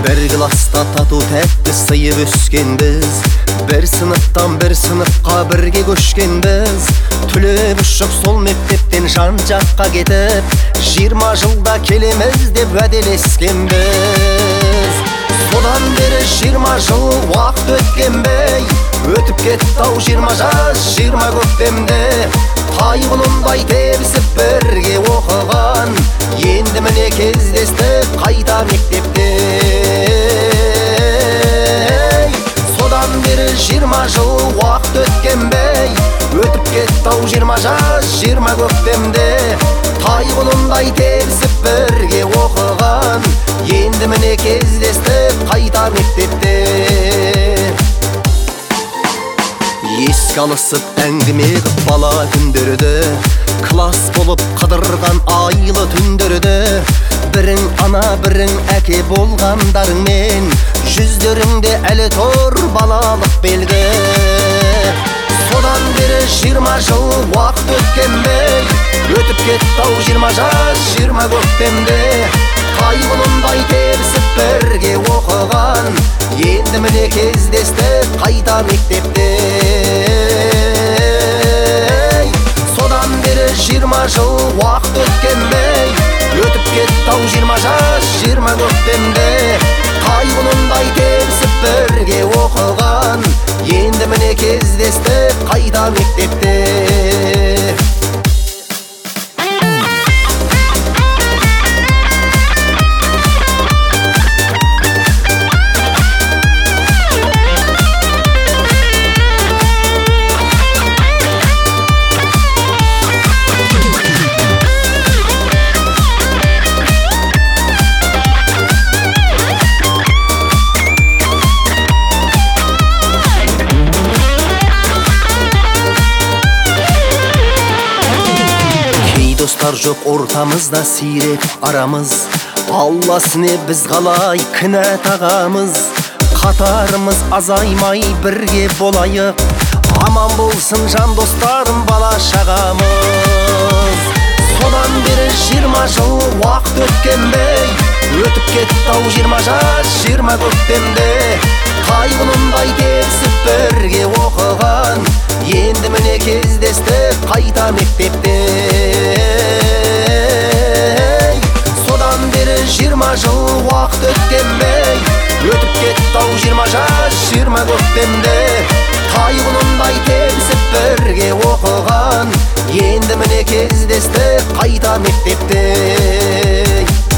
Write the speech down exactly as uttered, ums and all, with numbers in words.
Bir klasta tatu tәтті сыйып өскенбіз, бір сыныптан бір сыныпқа бірге көшкенбіз. Түлеп ұшып сол мектептен жан жаққа кетіп, жиырма жылда келеміз деп уәделескенбіз. Содан бері жиырма жыл уақыт өткенбей, өтіп кетті-ау жиырма жас, жиырма көктемде. Тайғұлындай тебісіп бірге оқыған, енді міне кездестік қайта мектепте. Содан бері жиырма жыл уақыт өткенбей, өтіп кетті-ау жиырма жас, жиырма көктемде. Тайғұлындай тебісіп бірге оқыған, енді міне кездестік қайта мектепте. Еске алысып әңгіме қып бала күндерді, класс болып қыдырған айлы түндерді. Бірің ана бірің әке болғандарыңмен, жүздеріңде әлі тұр балалық белгі. Содан бері жиырма жыл уақыт өткенбей, өтіп кетті-ау жиырма жас, жиырма көктемде. Тайғұлындай тебісіп бірге оқыған, енді міне кездестік қайта мектепте. Содан бері жиырма жыл уақыт өткенбей, өтіп кетті-ау жиырма жас, жиырма көктемде. Тайғұлындай тебісіп бірге оқыған, енді міне кездестік қайта мектепте. Достар жоқ ортамызда сирек арамыз, Алласыне біз қалай кінә тағамыз. Қатарымыз азаймай бірге болайық, аман болсын жан достарым бала шағамыз. Содан бері жиырма жыл уақыт өткенбей, өтіп кетті-ау жиырма жас, жиырма көктемде. Тайғұлындай тебісіп бірге оқыған, енді міне кездестік қайта мектепте. Содан бері жиырма жыл уақыт өткенбей, өтіп кетті-ау жиырма жас, жиырма көктемде. Тайғұлындай тебісіп бірге оқыған, енді міне кездестік қайта мектепте.